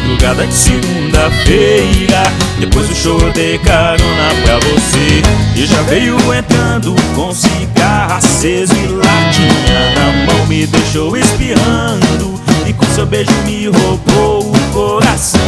madrugada de segunda-feira. Depois do show eu dei carona pra você e já veio entrando com cigarro aceso e latinha na mão. Me deixou espirrando e com seu beijo me roubou o coração.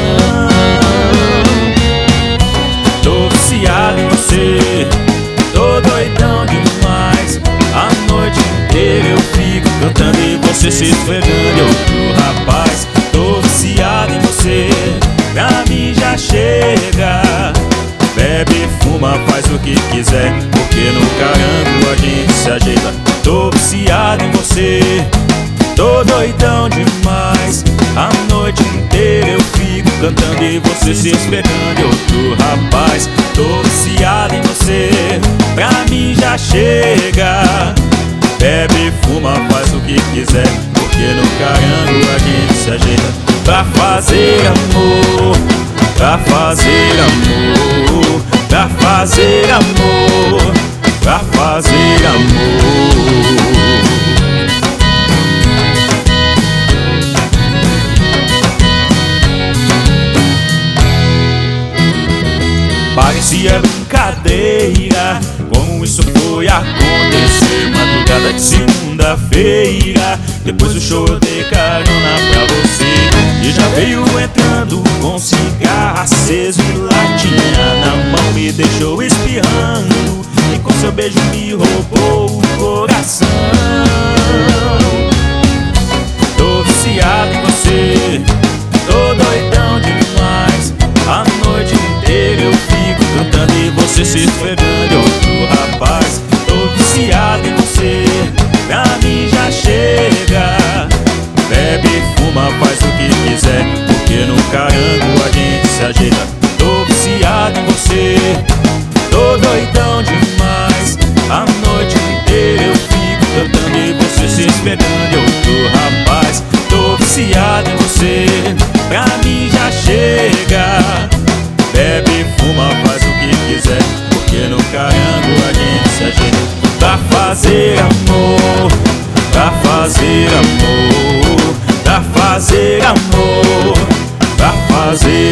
Tô viciado em você, tô doidão demais. A noite inteira eu fico cantando e você se esfregando em outro rapaz. Tô viciado em você, pra mim já chega. Bebe, fuma, faz o que quiser, porque no carango a gente se ajeita. Tô viciado em você, tô doidão demais. A noite inteira eu fico cantando e você se esfregando em outro rapaz. Tô viciado em você, pra mim já chega. Bebe, fuma, faz o que quiser, porque no carango a gente se ajeita. Pra fazer amor, pra fazer amor, pra fazer amor, pra fazer amor. Parecia brincadeira como isso foi acontecer. Madrugada de segunda-feira, depois do show eu dei carona pra você e já veio entrando com cigarro aceso e latinha na mão. Me deixou espirrando e com seu beijo me roubou o coração. Tô viciado em você, tô doidão demais. A noite inteira eu fico cantando e você se esfregando em outro rapaz. Tô viciado em você, pra mim já chega. Bebe, fuma, faz o que quiser, porque no carango a gente se ajeita. Tô viciado em você, tô doidão demais. A noite inteira eu fico cantando e você se esfregando em outro rapaz. Tô viciado em você, pra mim já chega. Bebe, fuma, faz o que quiser, porque no carango a gente se ajeita. Pra fazer amor, pra fazer amor, pra fazer amor, pra fazer